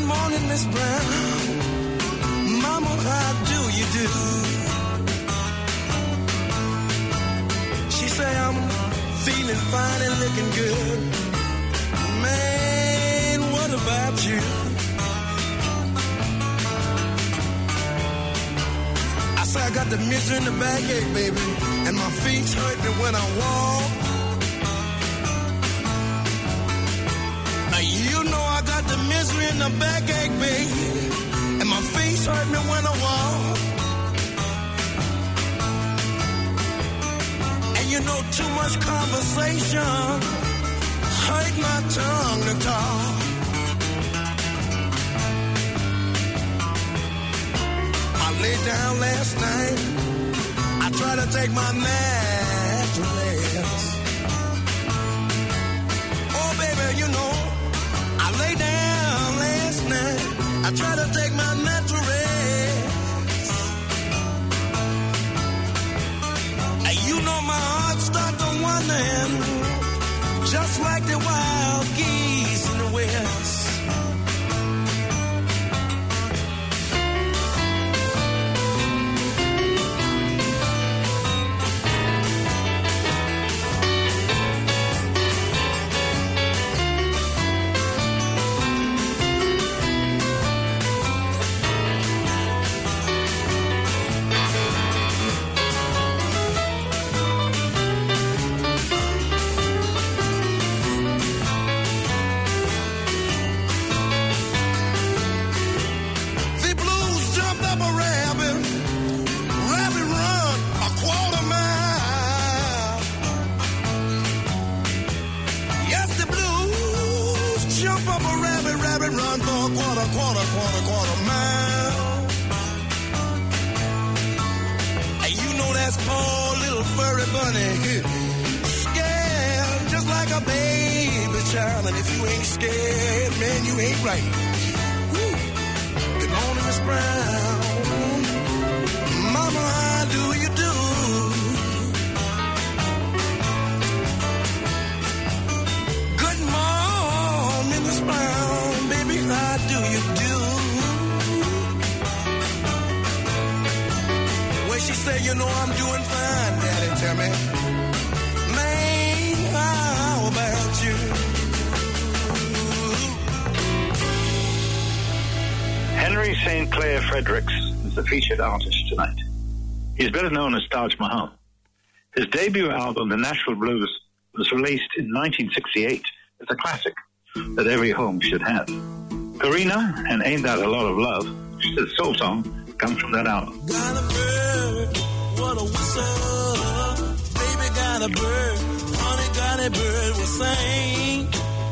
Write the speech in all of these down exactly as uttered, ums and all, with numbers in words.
morning, Miss Brown. Mama, how do you do? She say I'm feeling fine and looking good. Man, what about you? I say I got the misery in the backache, baby, and my feet hurt me when I walk. Now you know I got the misery in the backache, baby, and my feet hurt me when I walk. And you know too much conversation hurt my tongue to talk. I laid down last night. I tried to take my natural rest. Oh, baby, you know, I lay down last night. I tried to take my natural rest. And you know my heart started to wondering, just like the wild geese in the west. Featured artist tonight. He's better known as Taj Mahal. His debut album, The Nashville Blues, was released in nineteen sixty-eight. It's a classic that every home should have. Karina and Ain't That a Lot of Love, the soul song, comes from that album. Got a bird, what a whistle. Baby got a bird, honey got a bird, will sing.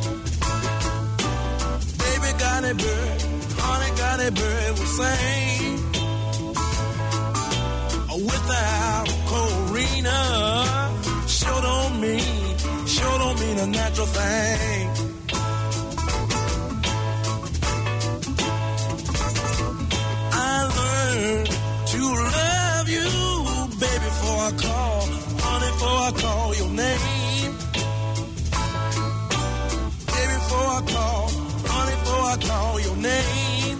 Baby got a bird, honey got a bird, will sing. Without Corina, sure don't mean, sure don't mean a natural thing. I learned to love you, baby, before I call, honey, before I call your name. Baby, before I call, honey, before I call your name.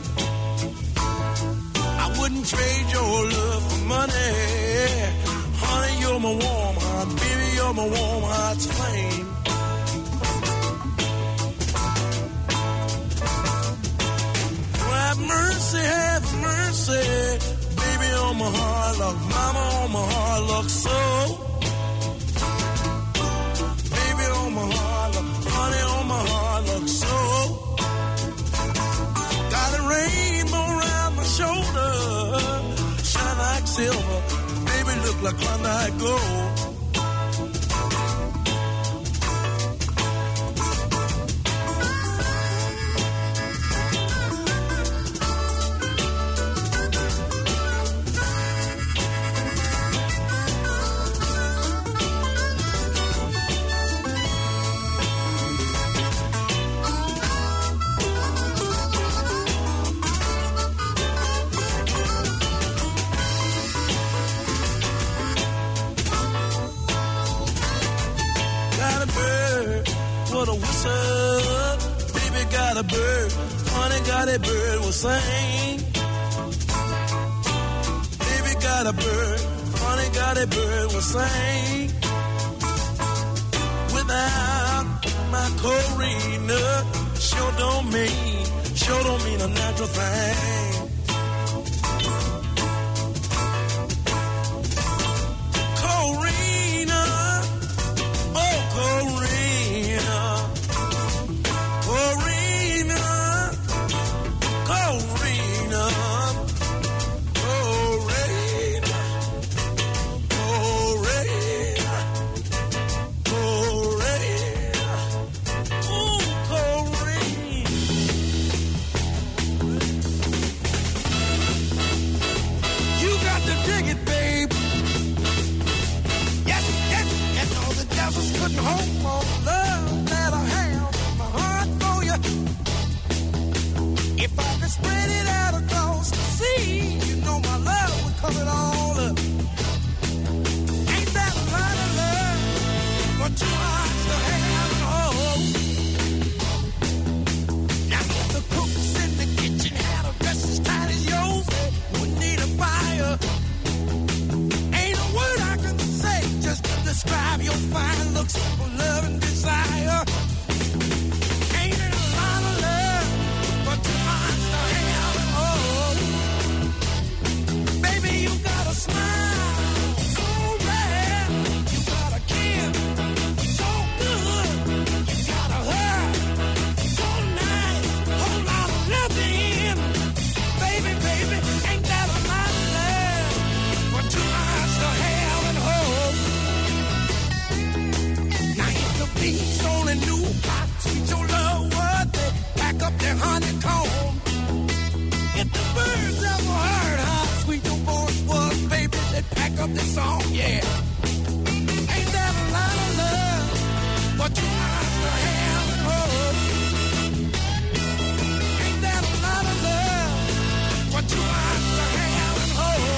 I wouldn't trade your love for money. Honey, you're my warm heart. Baby, you're my warm heart's flame. Have mercy, have mercy. Baby, on my heart, look. Mama, on my heart, look so. Baby, on my heart, look. Honey, on my heart, look so. Got a rainbow around my shoulder. Shine like silver, baby, look like Klondike gold. What a whistle, baby got a bird, honey got a bird will sing. Baby got a bird, honey got a bird will sing. Without my Corina, sure don't mean, sure don't mean a natural thing. Corina, oh Corina, Corina, Corina, Corina, Corina, Corina, ooh, Corina. You got to dig it, babe. Yes, yes, yes, all the devils couldn't hold more love that I have in my heart for you. If I could spread it out across the sea, you know my love would cover it all up. Ain't that a lot of love for two hearts to have and hold? Now if the cooks in the kitchen had a dress as tight as yours, they wouldn't need a fire. Ain't a word I can say just to describe your fine looks for love and desire. Ain't it a lot of love for two hearts to have and hold? Baby, you got a smile so rare. You got a kiss so good. You got a hug so nice. Whole lot of loving. Baby, baby, ain't that a lot of love for two hearts to have and hold? Now if the bees only knew how sweet your love was, they pack up their honeycomb. If the birds ever heard how sweet your voice was, baby, they'd pack up their song, yeah. Ain't that a lot of love for two hearts to have and hold? Ain't that a lot of love for two hearts to have and hold?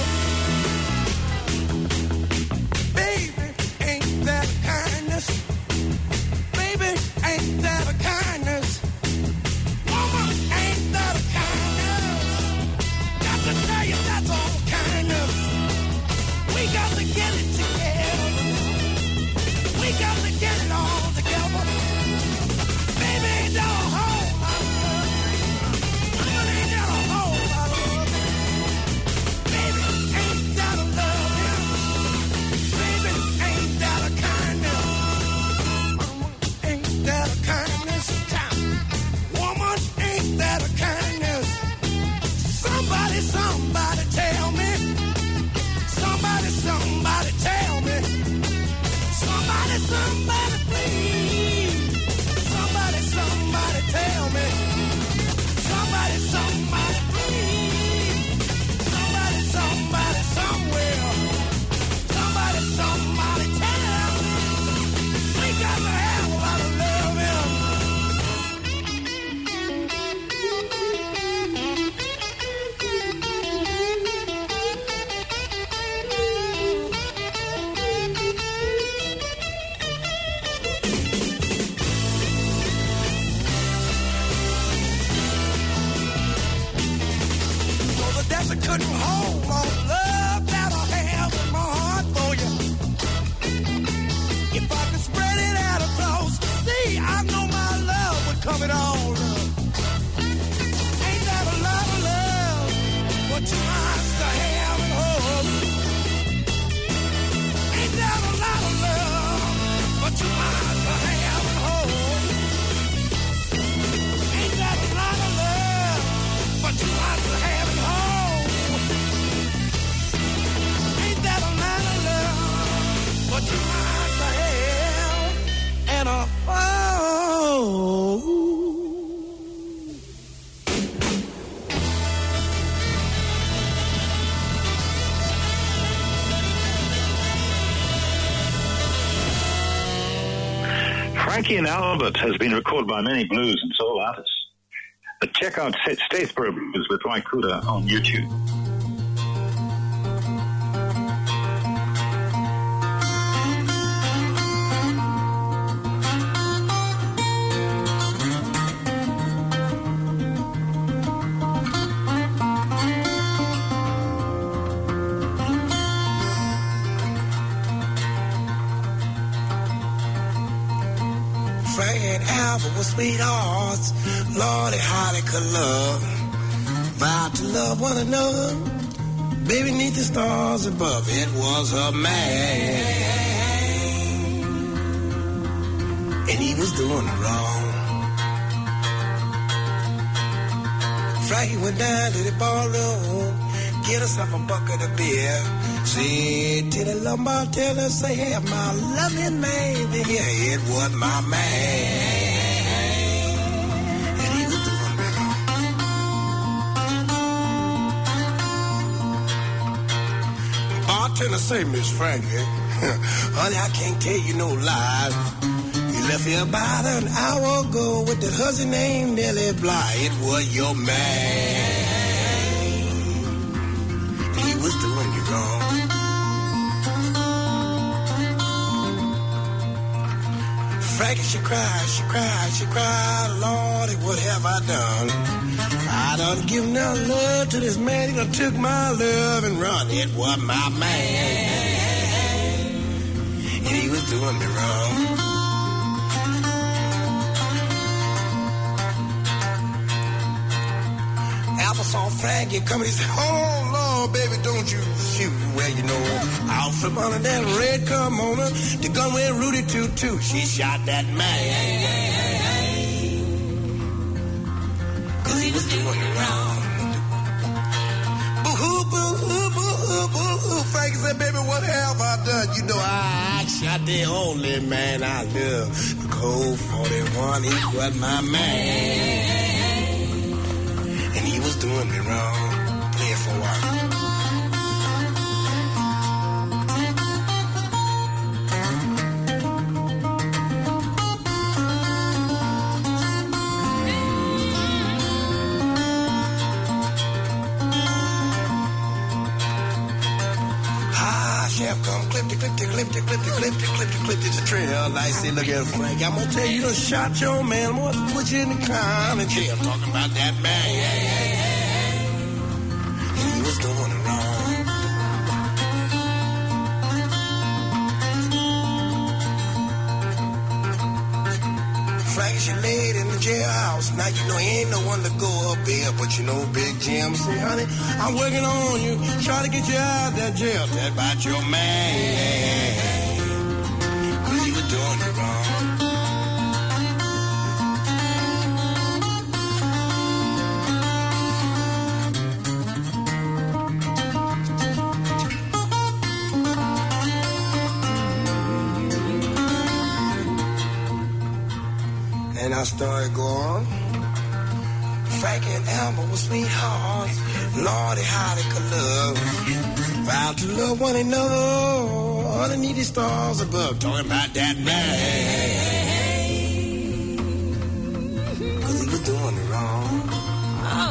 Baby, ain't that a kindness? Baby, ain't that a kindness? Woman, ain't that a kindness? Got to tell you, that's all kindness. We got to get it together. We got to get it all together. Baby, ain't that a whole lot of love? Woman, ain't that a whole lot of love? Baby, ain't that a love? Baby, ain't that a kindness? Ain't that a kindness? Woman, ain't that a kindness? Somebody, somebody tell me. Somebody, somebody tell me. Somebody, somebody please. Somebody, somebody tell me. Somebody, somebody please. Somebody, somebody somewhere. Somebody, somebody tell me. We got to have a lot of loving. Well, the desert couldn't hold all the love that I have in my heart for you. If I could spread it out across the sea, I know my love would cover it all up. Ain't that a lot of love for two hearts to have and hold? Ain't that a lot of love for two hearts to have and hold? Ain't that a lot of love for two hearts to have and hold? Ain't that a lot of love for two hearts to have and a hold? Frankie and Albert has been recorded by many blues and soul artists. But check out Statesboro Blues with Waikuta on YouTube. Frank and Albert were sweethearts. Lordy, how they could love. Vowed to love one another. Baby, neath the stars above. It was a man. And he was doing it wrong. Frankie went down to the ballroom. Get herself a bucket of beer. Said to the lumbar teller, say, hey, my loving man, here, it was my man. And he was doing it wrong. Bartender say, Miss Frankie, honey, I can't tell you no lies. You left here about an hour ago with the husband named Nellie Bly. It was your man. He was doing you wrong. Frankie, she cried, she cried, she cried. Lordy, what have I done? I done given out love to this man. He done took my love and run. It was my man. And he was doing me wrong. Alpha saw Frankie coming. He said, oh, Lord, baby, don't you shoot. Well, you know, out from under that red kimono, the gun went Rudy toot-toot. She shot that man. Cause he was doing it wrong. Boo-hoo, boo-hoo, boo-hoo, boo-hoo. Frankie said, baby, what have I done? You know, I, I shot the only man I love. The Colt forty-one, he was my man. And he was doing me wrong. Play it for a while. Chef come clip the clip the clip the clip the clip the clip the clip the trail. I say, look at Frank, I'm gonna tell you, you done shot your man. I'm gonna put you in the county jail. Talking about that man. And he was doing it wrong. Frank, she laid in the jailhouse. Now you know he ain't no one to go up there, but you know Big Jim say, honey, I'm working on you, trying to get you out of that jail. Tell about your man, cause he was doing it wrong. And our story go on. Frankie and Amber were sweethearts. Lordy, how they could love. Vowed to love one another underneath the stars above. Talking about that man. Cause he was doing it wrong. Oh.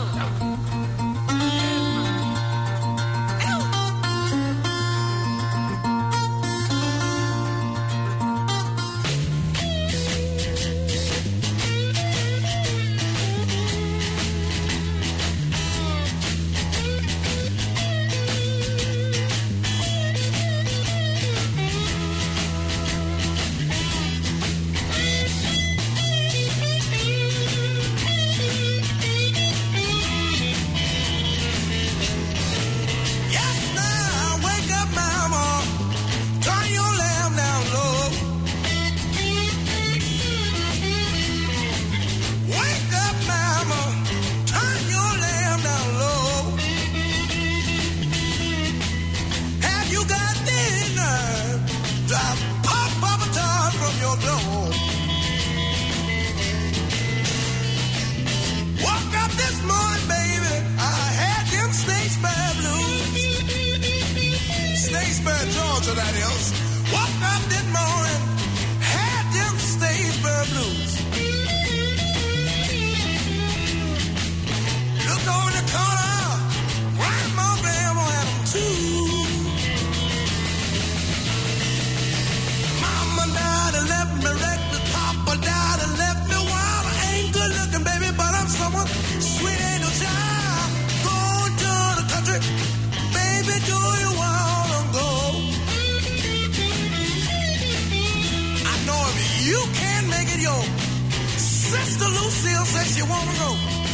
You can't can make it yours. Sister Lucille says she wanna go.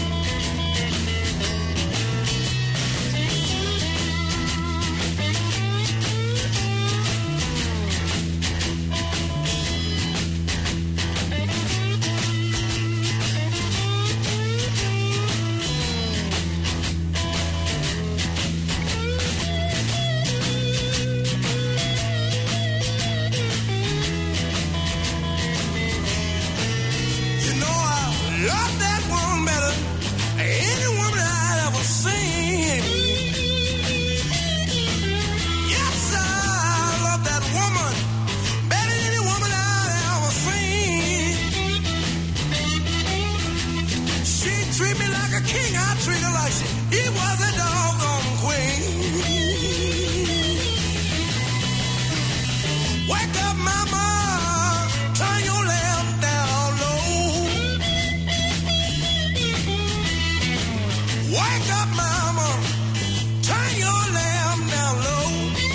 Love that woman better than any woman I've ever seen. Yes, I love that woman better than any woman I've ever seen. She treat me like a king, I treat her like she he was a doggone queen. Wake up, mama, turn your lamp down low. Wake up, mama, turn your lamp down low.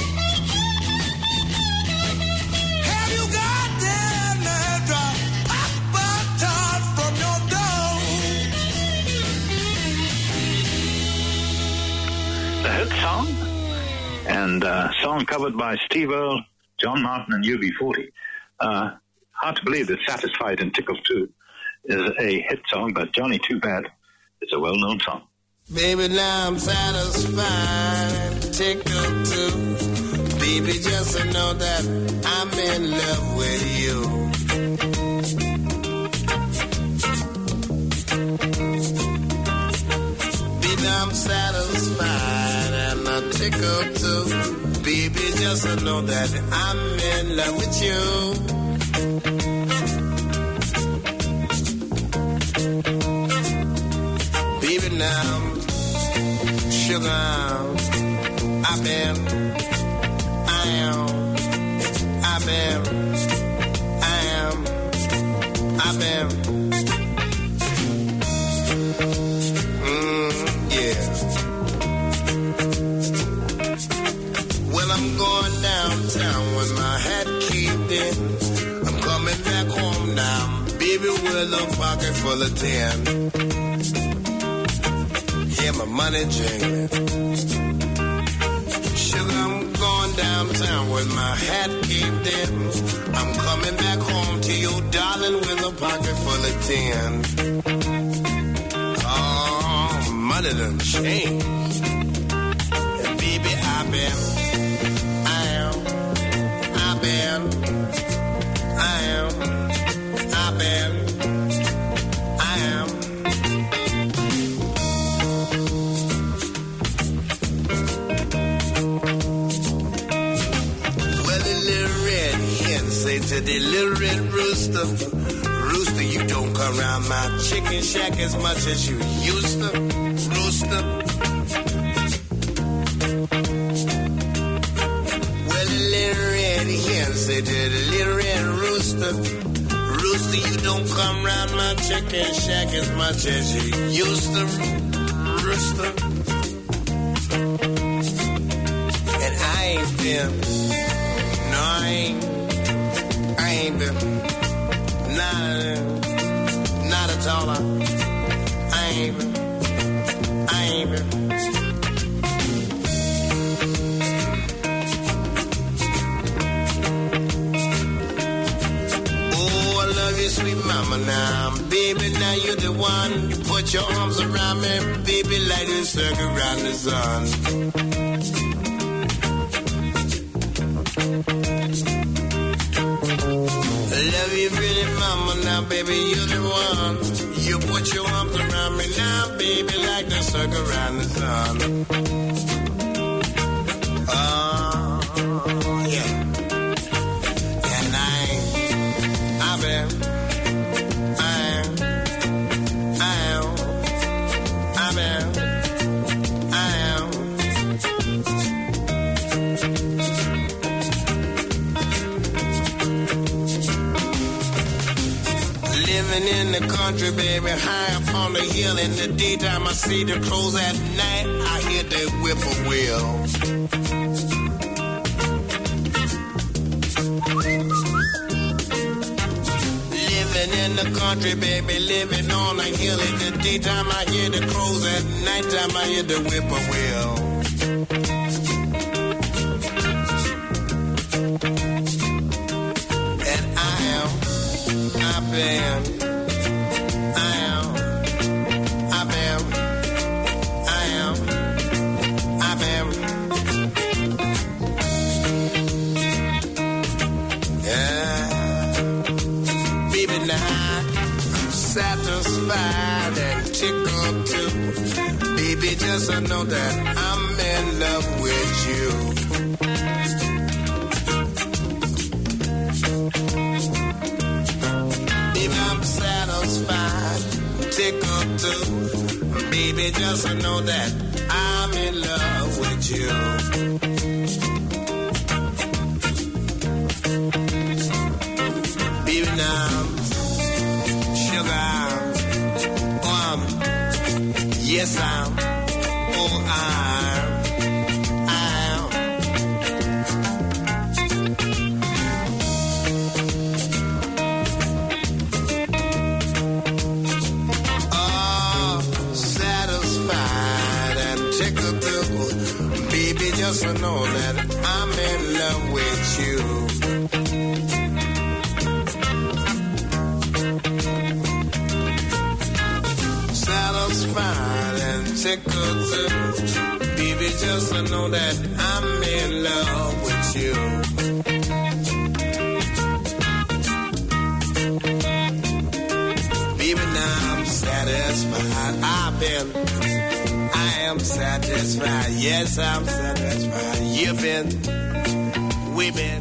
Have you got that man drop Papa Tart from your door? The hit song, and uh, song covered by Steve Earle, John Martin, and U B forty. Uh, hard to believe that Satisfied and Tickled Too is a hit song, but Johnny Too Bad is a well-known song. Baby, now I'm satisfied, tickled too. Baby, just to know that I'm in love with you. Baby, I'm satisfied and I'm tickled too. Baby, just to know that I'm in love with you. Baby, now sugar, I've been, I am, I've been, I am, I've been, mm, yeah. Well, I'm going downtown with my hat kept in. I'm coming back home now, baby, with a pocket full of tin. Yeah, my money jingling. Sugar, I'm going downtown with my hat caved in. I'm coming back home to you, darling, with a pocket full of tin. Oh, money done changed. And baby, I've been, I am, I've been, I am, I've been, I am. Say to the little red rooster, rooster, you don't come around my chicken shack as much as you used to, rooster. Well, the little red hen say to the little red rooster, rooster, you don't come around my chicken shack as much as you used to, rooster. And I ain't been, no, I ain't. I ain't been, not, not at all. I ain't been, I ain't been. Oh, I love you, sweet mama, now. Baby, now you're the one. You put your arms around me, baby, like the circle around the sun. Love you, pretty mama, now, baby, you're the one. You put your arms around me now, baby, like the circle around the sun. Oh, yeah. And I, I've been, I am, I am, I've been, I am. Living in the country, baby, high up on the hill. In the daytime, I see the crows. At night, I hear the whippoorwill. living in the country, baby, living on a hill. In the daytime I hear the crows, at nighttime I hear the whippoorwill. And I am, I've been, I am, I've been, I am, I've been. Yeah. Baby, now I'm satisfied and tickled too. Baby, just to know that I'm in love with you. Baby, I'm satisfied, tickled too. Baby, just to know that I'm in love with you. Baby, now, sugar, oh, I'm, yes, I'm, oh, I'm, I'm. Oh, satisfied and tickled too. Baby, just to know that I'm in love with you. Satisfied and tickled too. Baby, just to know that I'm in love with you. Baby, now I'm satisfied. I've been, I am satisfied. Yes, I'm satisfied. You've been, we've been.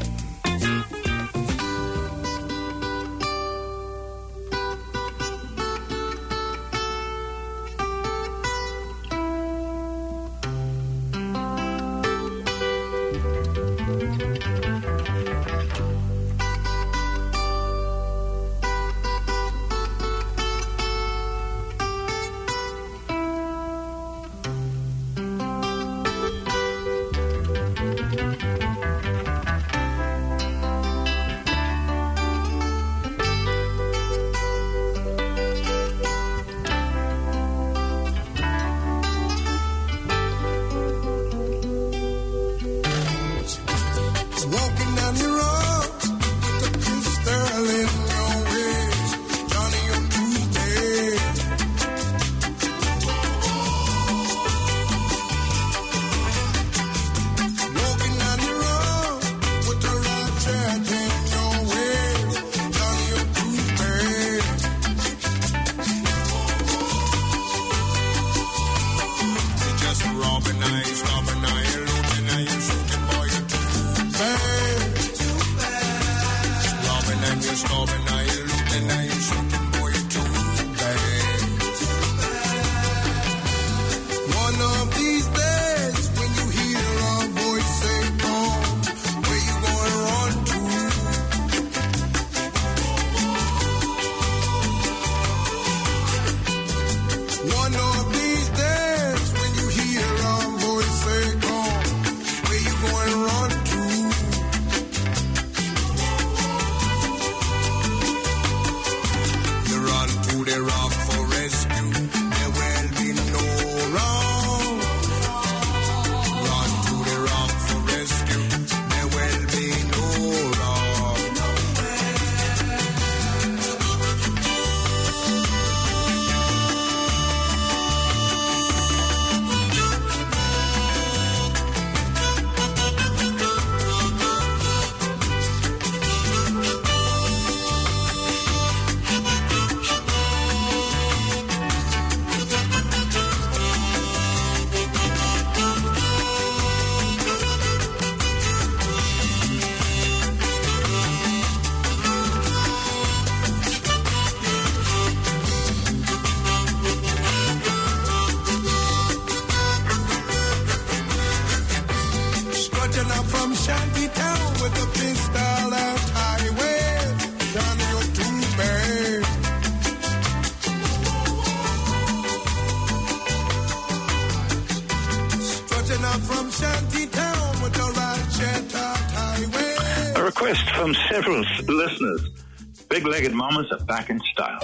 A request from several listeners Big-legged mamas are back in style.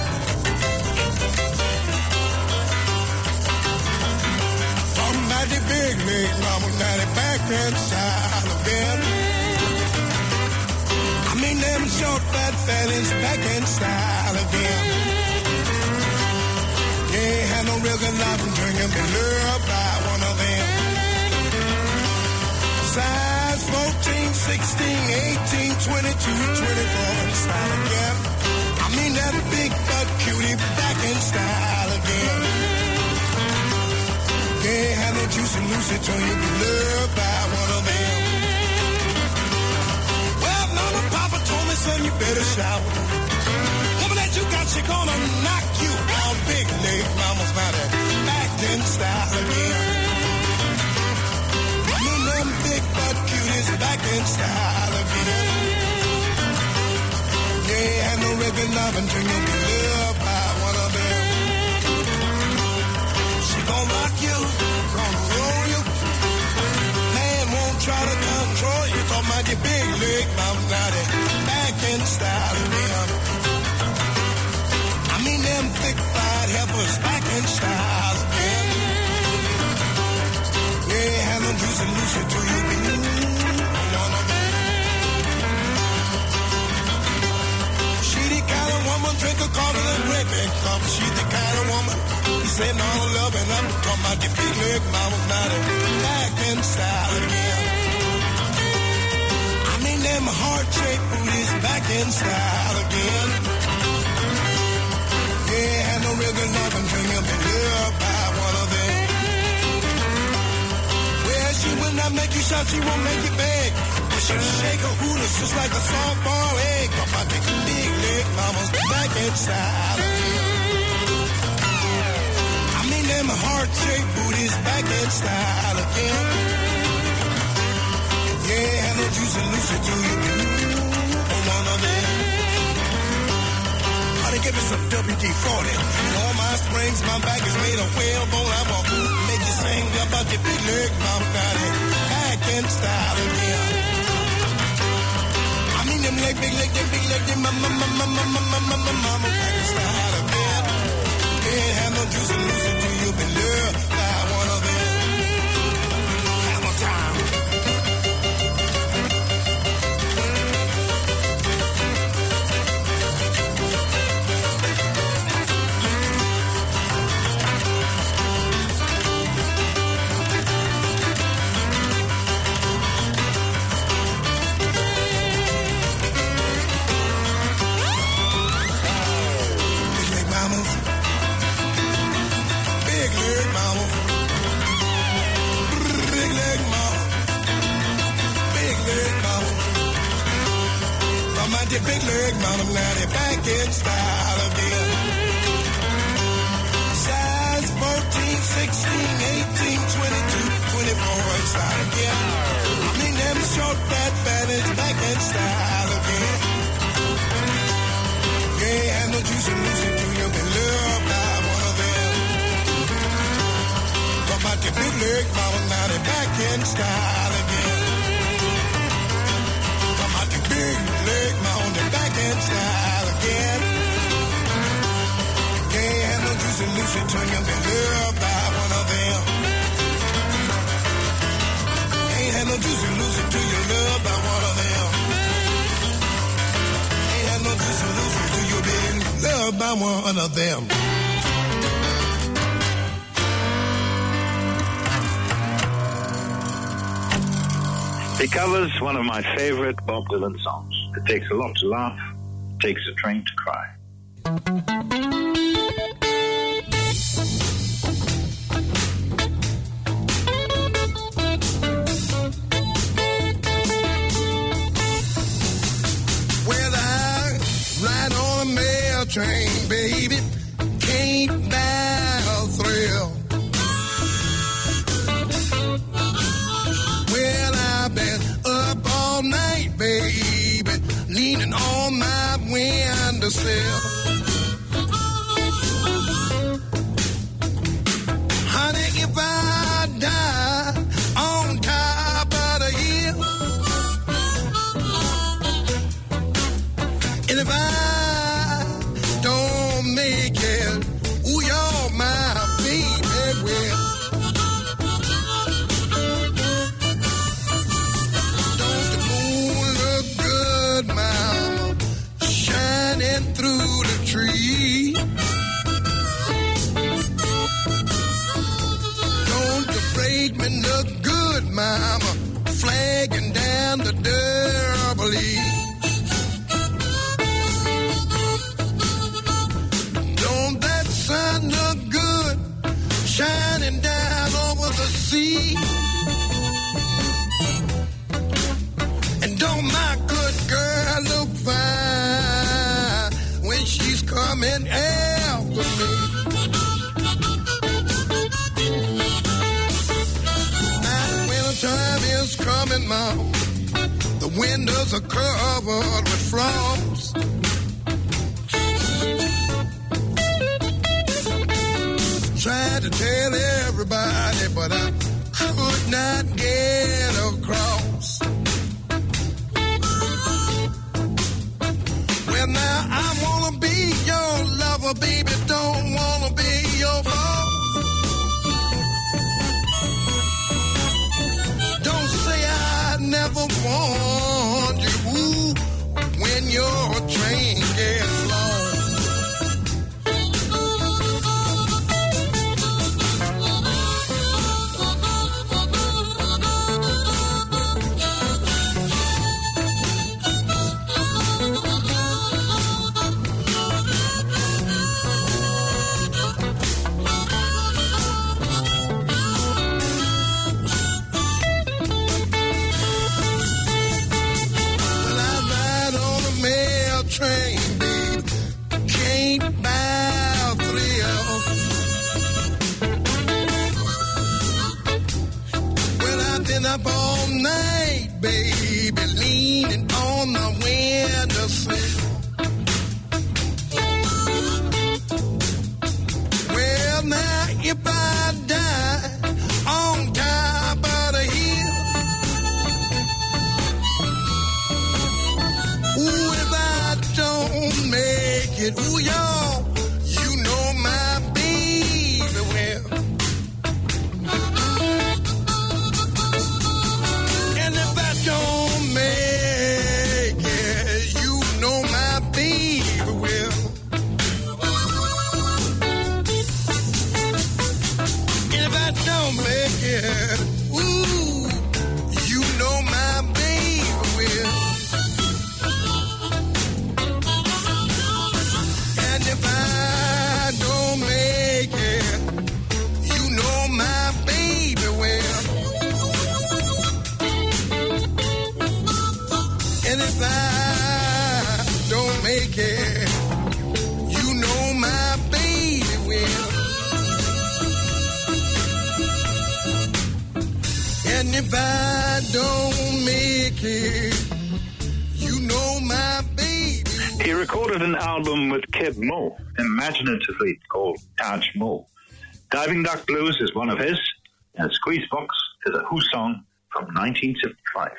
Somebody big-legged mamas, now they back in style again. I mean them short, fat fellas back in style again. Can't have no real good life and drinking, be loved by one of them. Size fourteen, sixteen, eighteen, twenty-two, twenty-four in style again. I mean that big butt cutie back in style again. Can't have no juicy Lucy till you be loved by one of them. Well, Mama, Papa told me, son, you better shower. Woman that you got, she gonna knock you out. Big leg mama's body back in style again. I mean them big butt cuties back in style again. Yeah, had no regular love until you be loved by one of them. She gon' rock you, gonna roll you. Man won't try to control you. Talking about your big leg mama's body back in style again. I mean them thick fried heifers back in style again. Yeah, have no juice and Lucy till you be one of them. She the kind of woman drink a coffee and grape and cup. She the kind of woman he said all love and I'm talking about the big leg mama's body back in style again. I mean them heart-shaped booties back in style again. Yeah, had no real good love until you been loved by one of them. Well, she will not make you shout, she won't make you beg. But she'll shake her hooters just like a softball egg. Come on, big, big leg mama's back in style again. I mean them heart-shaped booties back in style again. Yeah, had no juice and Lucy till you been one of them. Give me some W D forty. All my springs, my back is made of whalebone. I will make you sing about your big leg, mama, got it back in style again. I mean them leg, big leg, them big leg, them mama, mama, mama, mama, mama, mama, back in style again. Can't have no juice and Lucy till you been loved by one of them. Have a time. Your big leg mama, now they back in style again. Size fourteen, sixteen, eighteen, twenty-two, twenty-four in style again. I mean them short fat fatties back in style again. Yeah, have no juice and Lucy till you been loved by one of them. Talk about your big leg mama, now they back in style again. Big leg mountain back in style again. Can't have no juicy Lucy till you been loved by one of them. Ain't had no juicy Lucy till you loved by one of them. Ain't had no juicy Lucy till you been loved by one of them. He covers one of my favorite Bob Dylan songs. It takes a lot to laugh, takes a train to cry. Well, I ride on a mail train, baby, can't buy a thrill. Well, I've been up all night, baby, leaning on my windowsill. Honey, if I die on top of the hill, and if I don't make it, ooh, you're my baby, well, don't the moon look good, mama, shining through the tree? Don't the brakeman look good, mama, flagging down the Derby? Don't that sun look good, shining down over the sea? And don't my good girl look fine when she's coming after me? Now winter time is coming, Mom. The windows are covered with frost. Tried to tell everybody, but I could not get across. Well, now I wanna be your lover, baby, don't wanna be your boss. Don't say I never warned you. Ooh, when your train gets lost. Train, babe, can't buy a thrill. Well, I've been up all night, baby, leaning on the windowsill. Well, now if I die on top of the hill, ooh, if I don't make it, ooh, y'all, you know my baby well. And if I don't make it, you know my baby well. And if I don't make it, ooh, you know my baby well. If I don't make it, you know my baby well. And if I don't make it, you know my baby well. And if I don't make it, you know my baby. He recorded an album with Keb Mo, imaginatively called Taj Mo. Diving Duck Blues is one of his, and Squeezebox is a Who song from nineteen seventy-five.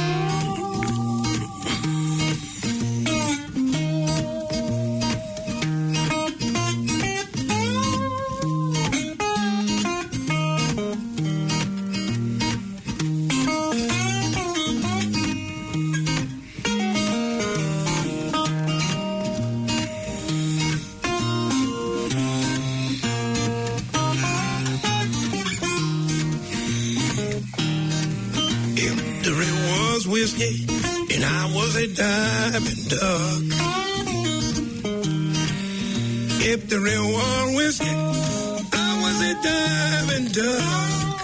Whiskey, and I was a diving duck. If the real was whiskey, I was a diving duck.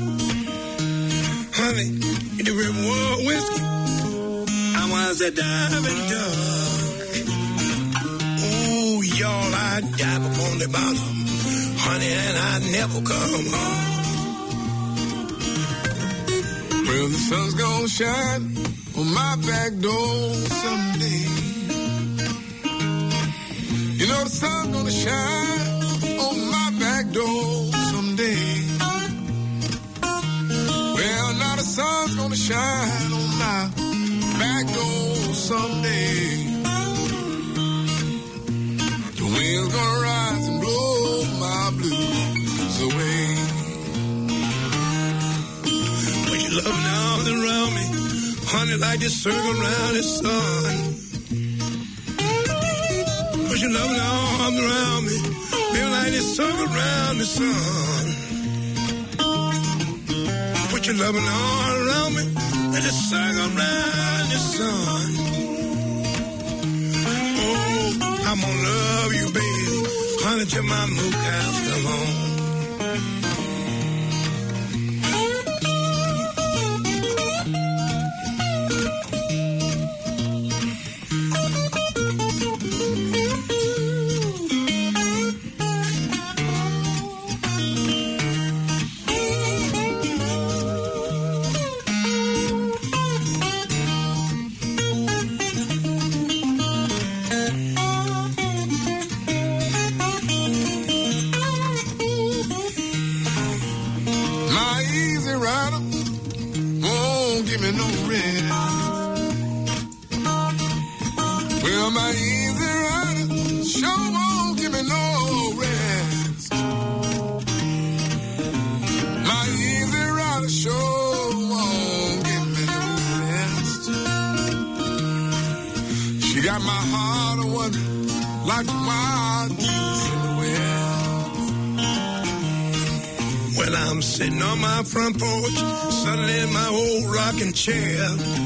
Honey, if the real was whiskey, I was a diving duck. Ooh, y'all, I dive upon the bottom, honey, and I never come home. Well, the sun's gonna shine on my back door someday. You know the sun's gonna shine on my back door someday. Well, now the sun's gonna shine on my back door someday. is gonna rise and blow my blues away. Put your loving arms around me, honey, like the circle around the sun. Put your loving arms around me, feel like the circle around the sun. Put your loving arms around me, and the circle around the sun. Oh, I'm gonna love you, baby, honey, till my moon cows come home. Sitting on my front porch, suddenly in my old rocking chair.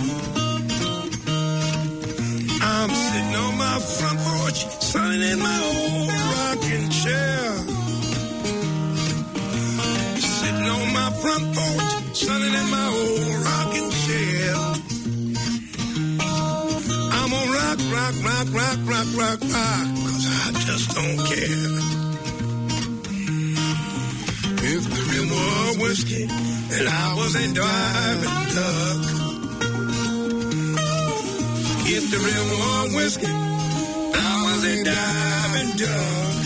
I'm sitting on my front porch, suddenly in my old rocking chair. Sitting on my front porch, suddenly in my old rocking chair. I'm gonna rock, rock, rock, rock, rock, rock, rock, 'cause I just don't care. If the rim was whiskey and I was a diving duck. If the rim was whiskey, I was a diving duck.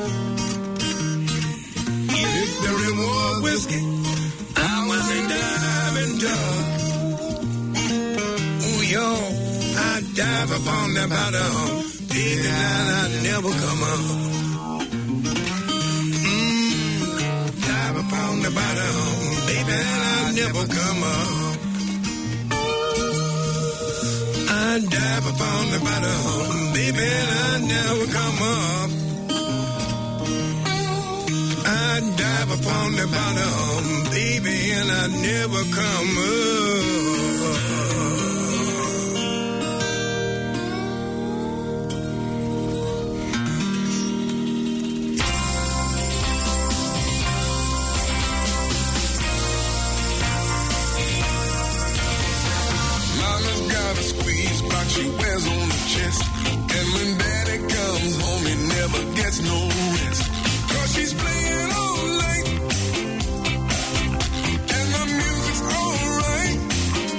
If the rim was whiskey, I was a diving duck. Oh, yo, I dive upon the bottom, baby, and I never come up. On the bottom, baby, I never come up. I dive upon the bottom, baby, I never come up. I dive upon the bottom, baby, and I never come up. She wears on the chest, and when daddy comes home, he never gets no rest. 'Cause she's playing all night, and the music's alright.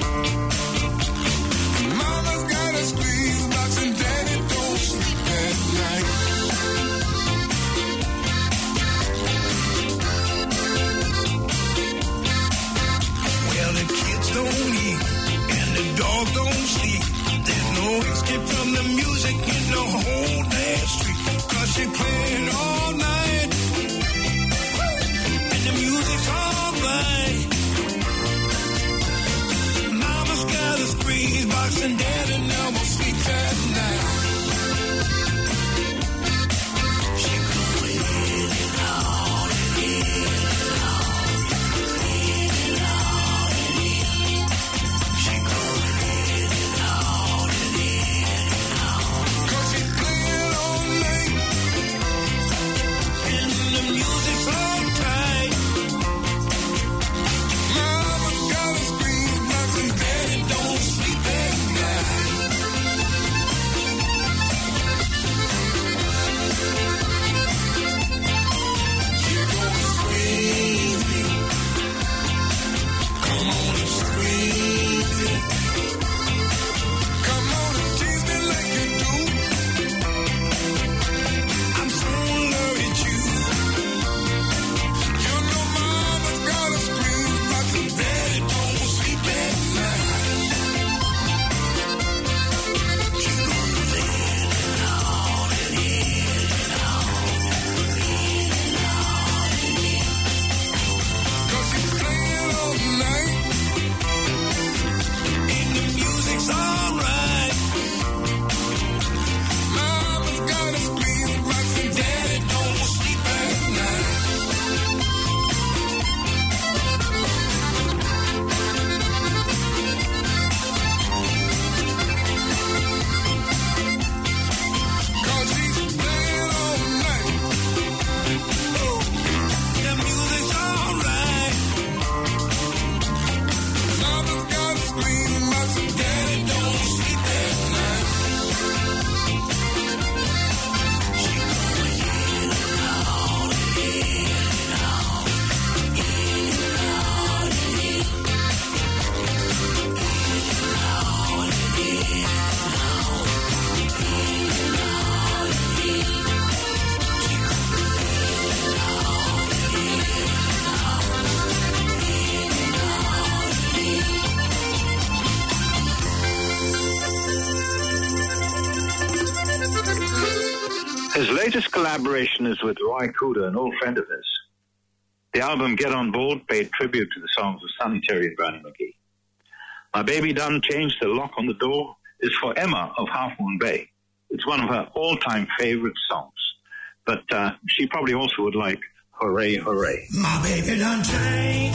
His latest collaboration is with Roy Cooder, an old friend of his. The album Get On Board paid tribute to the songs of Sonny Terry and Brownie McGhee. My Baby Done Changed the Lock on the Door is for Emma of Half Moon Bay. It's one of her all-time favorite songs. But uh, she probably also would like Hooray, Hooray. My baby done changed.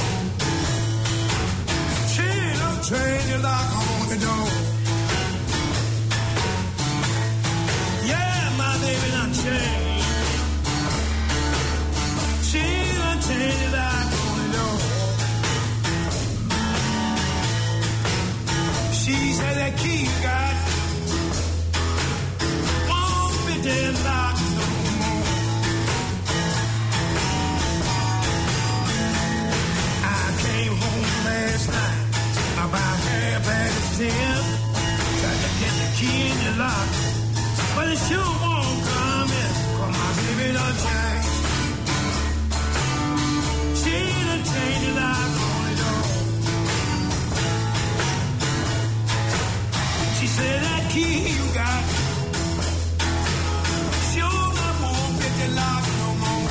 She done changed the lock on the door. Yeah, my baby done changed. She done changed the lock on the door. She said that key you got won't be deadlocked no more. I came home last night about half past ten. Tried to get the key in the lock, but it sure won't come in. 'Cause my baby done changed. She done changed the lock on the door. She said that key you got sure not won't get the lock no more.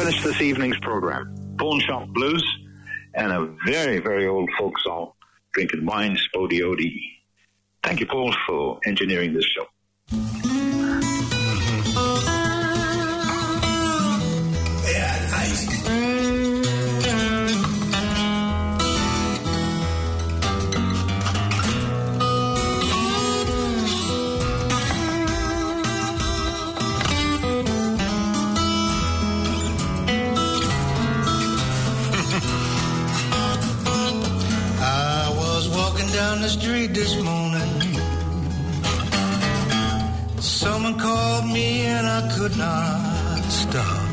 finish this evening's program. Pawn Shop Blues and a very, very old folk song, Drinking Wine, Spody-Ody. Thank you, Paul, for engineering this show. Yeah, nice. Down the street this morning, someone called me and I could not stop.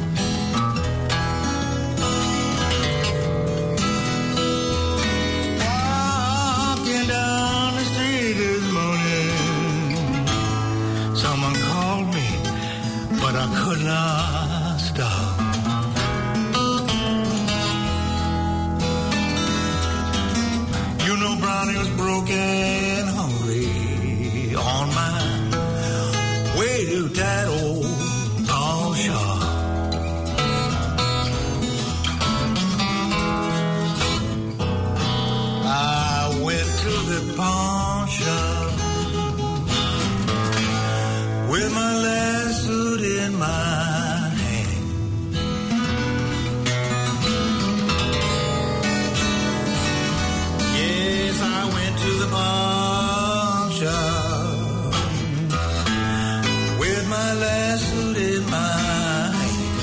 Walking down the street this morning, someone called me, but I could not stop. Brownie was broken, hungry on my way to that old pawn shop. I went to the pawn shop with my last suit in my pawn shop with my last suit in my hand.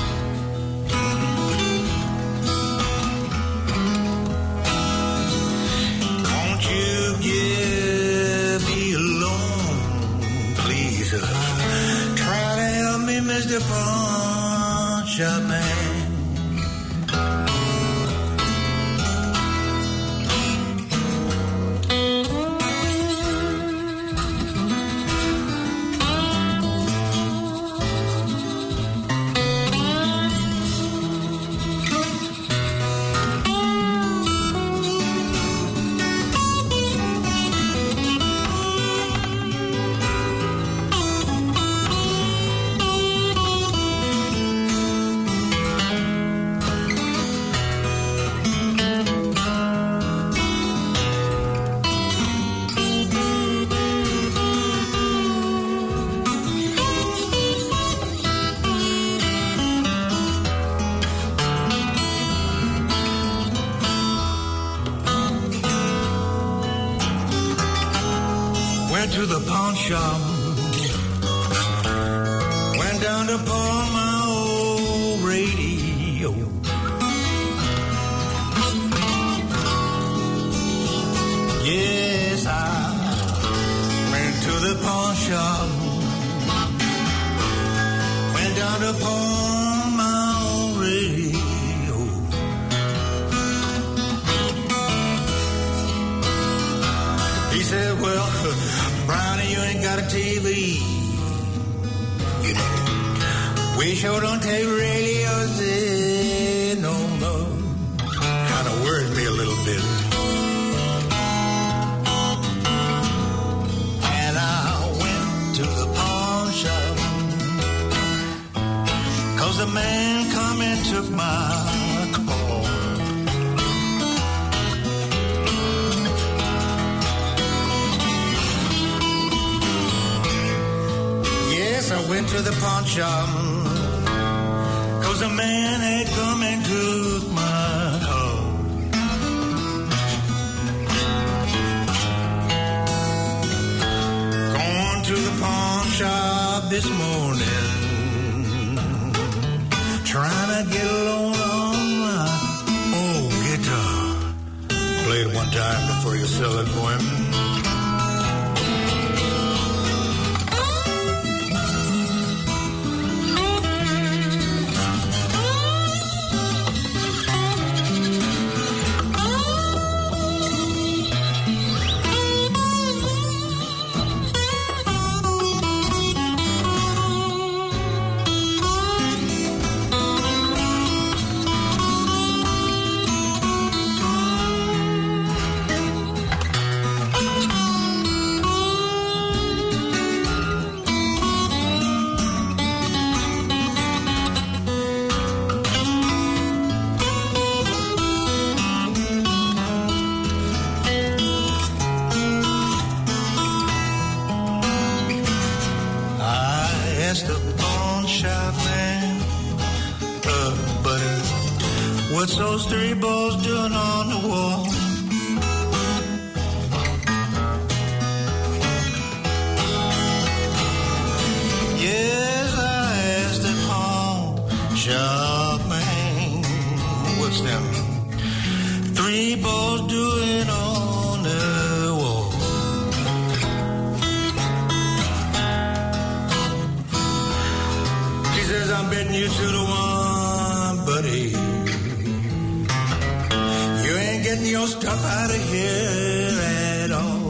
Won't you give me a loan, please? Uh, try to help me, Mister Pawn Shop Man. To the pawn shop, went down to pawn my old radio. Yes, I went to the pawn shop, went down to pawn my old radio. He said, well, Brownie, you ain't got a T V. You know, we sure don't take radios in no more. Kind of worried me a little bit. And I went to the pawn shop, 'cause the man come and took my call. I went to the pawn shop, 'cause a man had come and took my call. Going to the pawn shop this morning, trying to get along on my old guitar. Play it one time before you sell it, boy. balls doing on the wall. Yes, I asked the pawn shop man, what's that? Three balls doing on the wall. He says, I'm betting you two to one, buddy. You ain't getting your stuff out of here at all.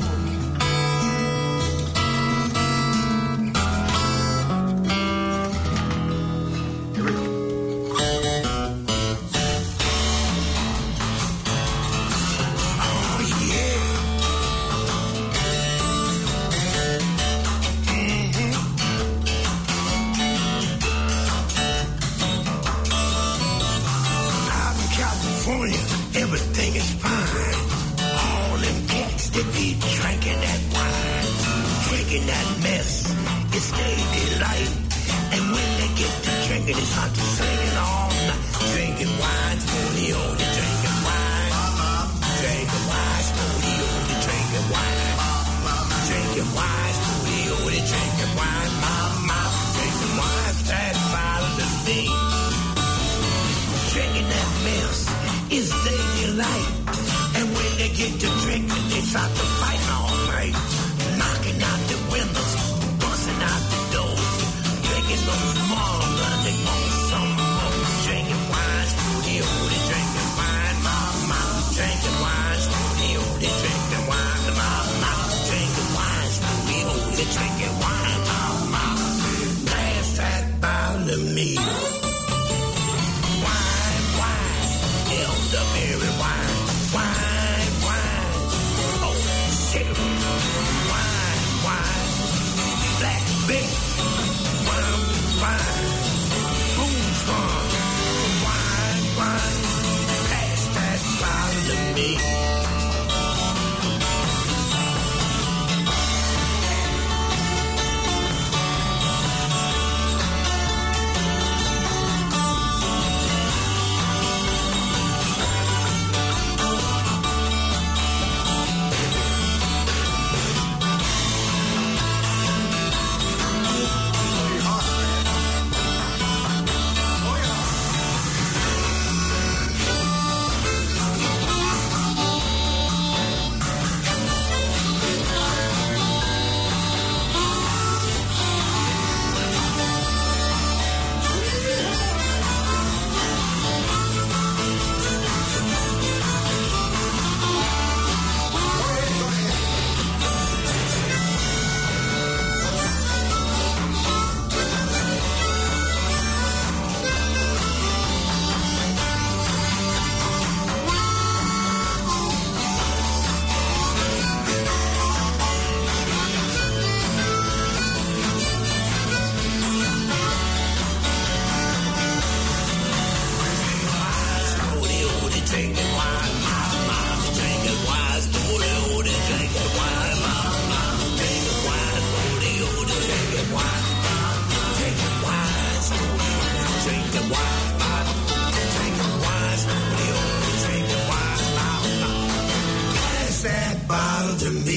Everything is fine. All them cats that be drinking that wine, drinking that mess, it's their delight. And when they get to drinking, it's hard to sing it all night. Drinking wine, smoothie, oh, they drinking wine. Drinking wine, smoothie, oh, they drinking wine. Drinking wine, smoothie, oh, they drinking wine. Mama, drinking wine, that bottle to me. Drinking that mess is their delight. And when they get to drinking, they start to fight all night. Knocking out the windows, busting out the doors. Drinking no more, but they want some more. Drinking wine, smoothie, oh, they drinking wine. Mama, drinking wine, smoothie, oh, they drinking wine. Mama, drinking wine, smoothie, oh, they drinking wine. Mama, pass that bottle to me. Elderberry wine, wine, wine, oh, shit, wine, wine, blackberry, wine, wine, moonshine, wine, wine, pass that bottle to me. To me.